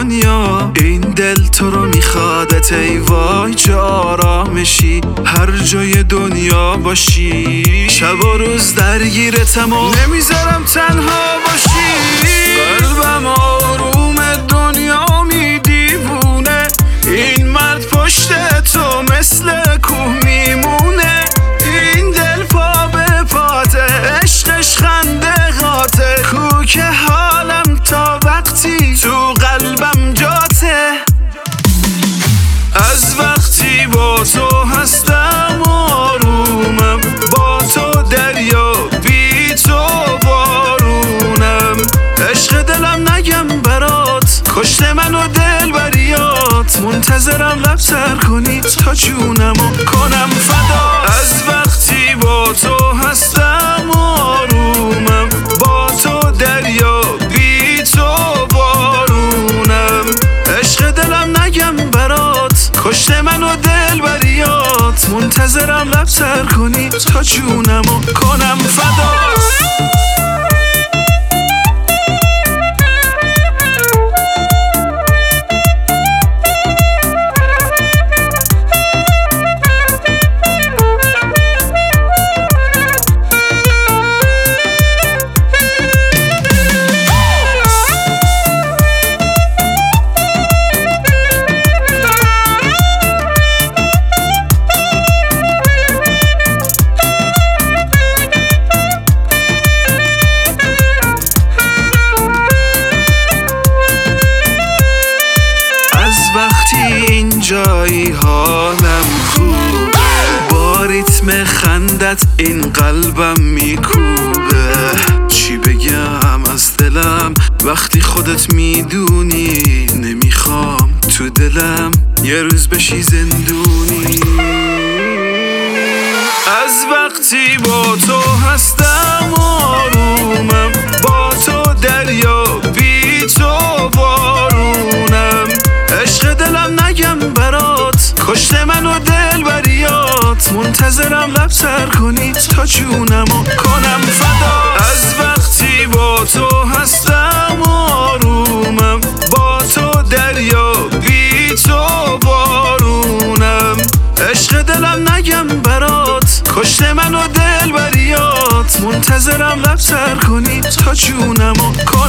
دنیا. این دل تو رو میخوادت ای وای چه آرامشی، هر جای دنیا باشی شب و روز درگیرتم و نمیذارم تنها باشی. قلبم آروم دنیا میدیوونه، این مرد پشت تو مثل کوه میمونه. این دل پا به پاته، عشقش خنده هاته، کوک حالم تا وقتی تو قلبم جاته. از وقتی با تو هستم آرومم، با تو دریا بی تو بارونم. عشق دلم نگم برات، کشت منو دل بریات، منتظرم لب سر کنی تا جونمو کنم فدا. از وقتی با تو هستم آرومم، با تو دریا بی تو بارونم. عشق دلم نگم برات، کشت منو دل بریات، منتظرم لب سر کنی تا جونمو کنم فدا. این جایی حالم خوبه، با ریتم خندت این قلبم میکوبه. چی بگم از دلم وقتی خودت میدونی، نمیخوام تو دلم یه روز بشی زندونی. از وقتی با تو هستم آرومم، با تو دریا بی تو بارونم. عشق دلم نگم برات، کشت منو دل بریات، منتظرم لب سر کنی تا جونمو کنم فدا. از وقتی با تو هستم آرومم، با تو دریا بی تو بارونم. عشق دلم نگم برات، کشت منو دل بریات، منتظرم لب سر کنی تا جونمو کنم